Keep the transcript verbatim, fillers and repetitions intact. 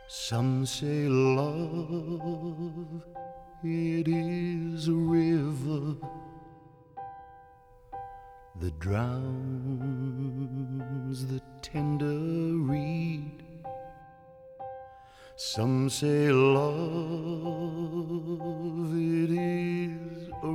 Some say love, it is a river that drowns the tender reed. Some say love, it